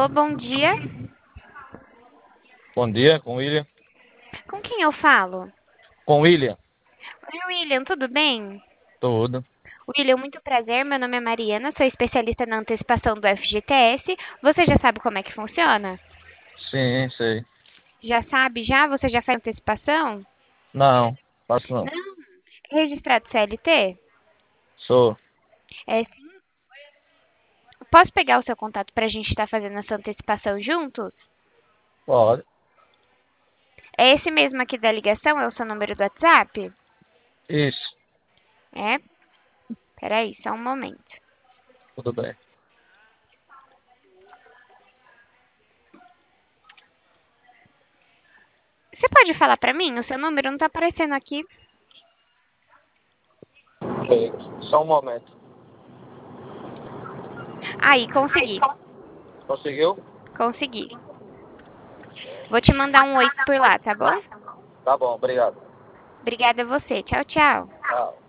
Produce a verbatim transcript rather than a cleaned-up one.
Alô, bom dia. Bom dia, com o William. Com quem eu falo? Com o William. Oi, William, tudo bem? Tudo. William, muito prazer. Meu nome é Mariana, sou especialista na antecipação do F G T S. Você já sabe como é que funciona? Sim, sei. Já sabe já? Você já faz antecipação? Não, faço não. Não. É registrado C L T? Sou. É sim. Posso pegar o seu contato para a gente estar fazendo essa antecipação juntos? Pode. É esse mesmo aqui da ligação? É o seu número do WhatsApp? Isso. É? Peraí, só um momento. Tudo bem. Você pode falar para mim? O seu número não está aparecendo aqui. Ok. Só um momento. Aí, consegui. Conseguiu? Consegui. Vou te mandar um oi por lá, tá bom? Tá bom, obrigado. Obrigada a você. Tchau, tchau. Tchau.